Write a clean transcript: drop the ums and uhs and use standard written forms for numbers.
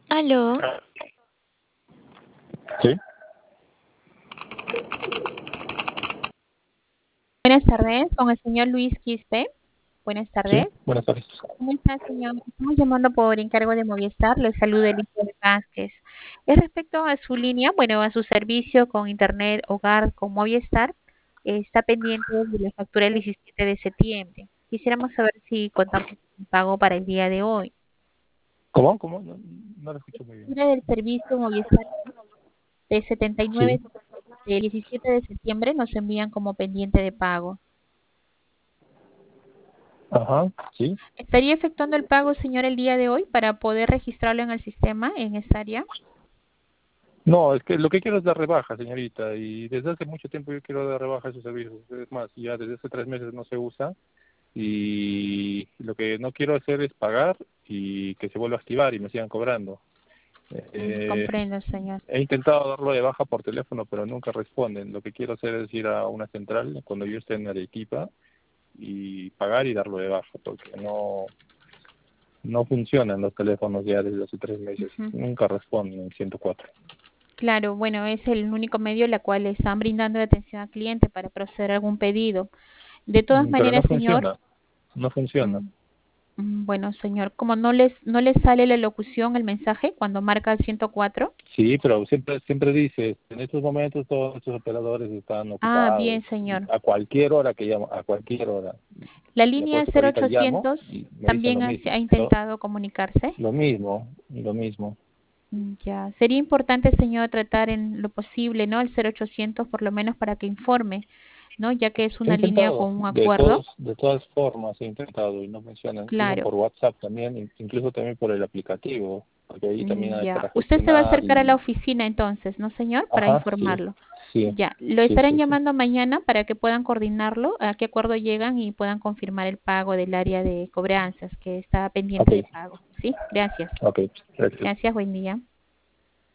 Aló, Sí, Buenas tardes, con el señor Luis Quispe. Buenas sí, tardes. buenas tardes. ¿Cómo está, señor? Estamos llamando por encargo de Movistar. Le saluda Elizabeth Vázquez. Es respecto a su línea, bueno, a su servicio con Internet Hogar con Movistar. Está pendiente de la factura del 17 de septiembre. Quisiéramos saber si contamos con un pago para el día de hoy. ¿Cómo? ¿Cómo? No, no lo escucho muy bien. Factura del servicio Movistar de Sí, 79 del 17 de septiembre nos envían como pendiente de pago. ajá, sí. ¿Estaría efectuando el pago, señor, el día de hoy para poder registrarlo en el sistema en esta área? No, es que lo que quiero es dar rebaja, señorita, y desde hace mucho tiempo yo quiero dar rebaja a esos servicios. Es más, ya desde hace 3 meses no se usa y lo que no quiero hacer es pagar y que se vuelva a activar y me sigan cobrando. Eh, Comprendo, señor. He intentado darlo de baja por teléfono, pero nunca responden. Lo que quiero hacer es ir a una central cuando yo esté en Arequipa y pagar y darlo de baja, porque no funcionan los teléfonos ya desde hace 3 meses. Ujú. Nunca responden en 104. Claro, bueno, es el único medio en el cual le están brindando de atención al cliente para proceder a algún pedido. De todas Pero no maneras, señor, funciona. No funciona. mm, bueno, señor, como no les sale la locución, el mensaje cuando marca el 104. Sí, pero siempre dice, en estos momentos todos estos operadores están Ah, ocupados. bien, señor. A cualquier hora que llamo, a cualquier hora. La Le línea apuesto que ahorita llamo 0800 y me dicen también lo ha mismo. intentado comunicarse. Lo mismo, lo mismo. Ya, sería importante, señor, tratar en lo posible, ¿no? El 0800 por lo menos para que informe, ¿no? Ya que es He una línea intentado, con un acuerdo. de todas formas he intentado y no funciona, incluso Claro, por WhatsApp también, incluso también por el aplicativo, porque ahí también hay ya. para Usted se va a gestionar acercar a la y, oficina entonces, ¿no, señor? Para ajá, sí, informarlo. sí, Ya, lo sí, estarán sí, sí. llamando mañana para que puedan coordinarlo, a qué acuerdo llegan y puedan confirmar el pago del área de cobranzas que está pendiente Ok, de pago. ¿Sí? Gracias. ok, gracias. Gracias, buen día.